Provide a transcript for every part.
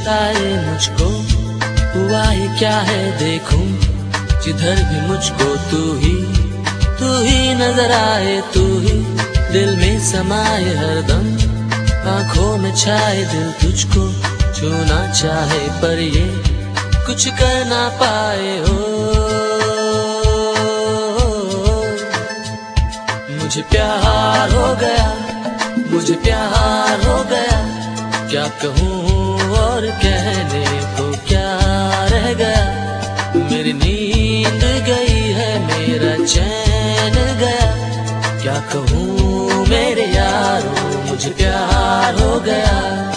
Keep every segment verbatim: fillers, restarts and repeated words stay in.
बताए मुझको हुआ ही क्या है, देखूं जिधर भी मुझको तू ही तू ही नजर आए, तू ही दिल में समाए हरदम, आंखों में छाए दिल तुझको छूना चाहे पर ये कुछ कर ना पाए हो। मुझे प्यार हो गया, मुझे प्यार हो गया, क्या कहूँ और कहने को क्या रह गया, मेरी नींद गई है, मेरा चैन गया, क्या कहूँ मेरे यारों, मुझे प्यार हो गया।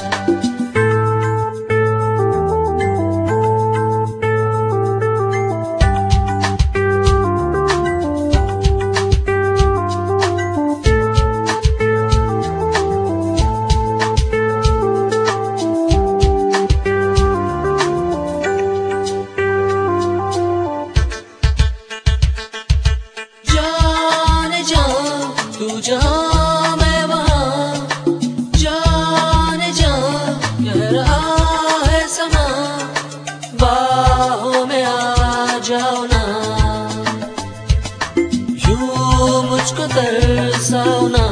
तू जहाँ मैं वहाँ, जाने जा कह रहा है समा, बाहों में आ जाओ ना, यूं मुझको तरसाओ ना,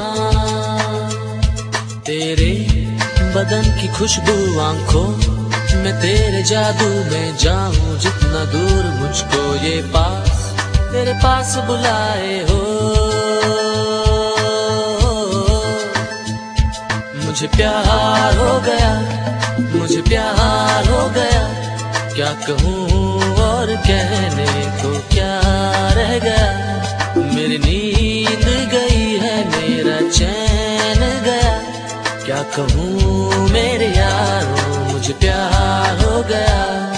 तेरे बदन की खुशबू आंखों में, तेरे जादू में जाऊं जितना दूर मुझको ये पास तेरे पास बुलाए हो। मुझे प्यार हो गया, मुझे प्यार हो गया, क्या कहूँ और कहने को क्या रह गया, मेरी नींद गई है, मेरा चैन गया, क्या कहूँ मेरे यारों, मुझे प्यार हो गया।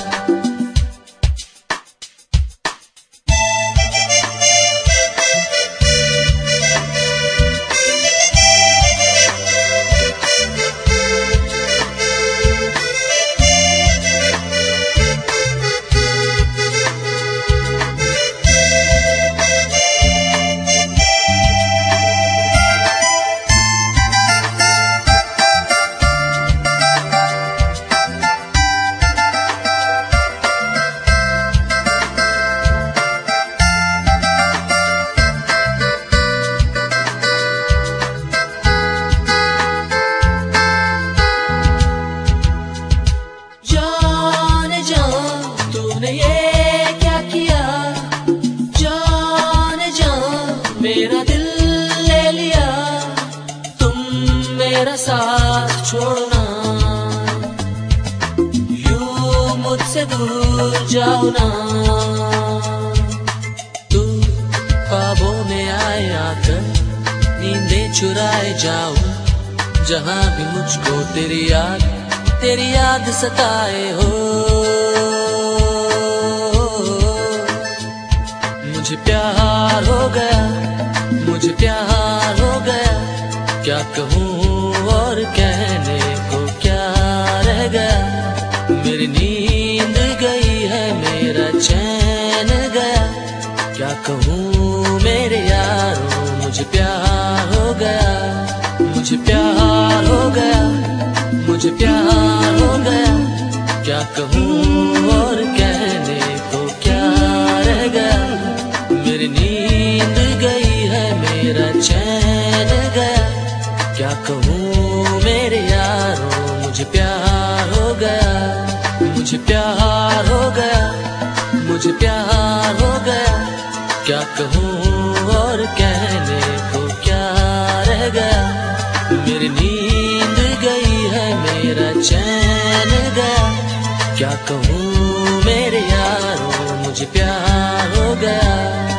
तूने ये क्या किया, जाने जा मेरा दिल ले लिया, तुम मेरा साथ छोड़ना, यूं मुझसे दूर जाओ ना, तू ख्वाबों में आए आकर नींदें चुराए जाऊं, जहां भी मुझको तेरी याद तेरी याद सताए हो। मुझे प्यार हो गया, मुझे प्यार हो गया, क्या कहूँ और कहने को क्या रह गया, मेरी नींद गई है, मेरा चैन गया, क्या कहूँ मेरे यारों, मुझे प्यार हो गया, मुझे प्यार हो गया, मुझे प्यार हो गया, क्या कहूँ और कहने को क्या रह गया, मेरी नींद गई है, मेरा चैन गया, क्या कहूँ मेरे यारों, मुझे प्यार हो गया, मुझे प्यार हो गया, मुझे प्यार हो गया, क्या कहूँ और कहने को क्या रह गया, मेरी नींद गई है, मेरा चैन गया, क्या कहूँ मेरे यारों, मुझे प्यार हो गया।